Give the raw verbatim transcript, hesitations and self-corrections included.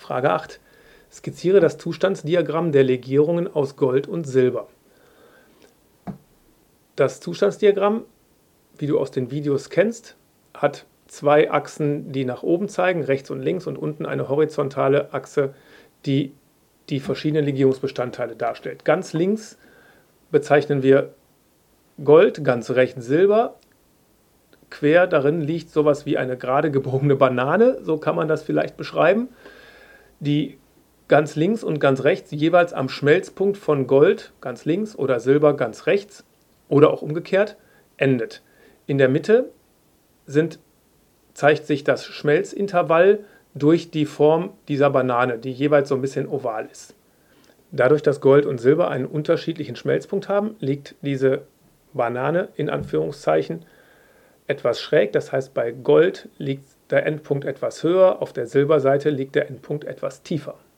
Frage acht. Skizziere das Zustandsdiagramm der Legierungen aus Gold und Silber. Das Zustandsdiagramm, wie du aus den Videos kennst, hat zwei Achsen, die nach oben zeigen, rechts und links, und unten eine horizontale Achse, die die verschiedenen Legierungsbestandteile darstellt. Ganz links bezeichnen wir Gold, ganz rechts Silber. Quer darin liegt sowas wie eine gerade gebogene Banane, so kann man das vielleicht beschreiben, die ganz links und ganz rechts jeweils am Schmelzpunkt von Gold, ganz links, oder Silber, ganz rechts, oder auch umgekehrt, endet. In der Mitte sind, zeigt sich das Schmelzintervall durch die Form dieser Banane, die jeweils so ein bisschen oval ist. Dadurch, dass Gold und Silber einen unterschiedlichen Schmelzpunkt haben, liegt diese Banane in Anführungszeichen etwas schräg. Das heißt, bei Gold liegt der Endpunkt etwas höher, auf der Silberseite liegt der Endpunkt etwas tiefer.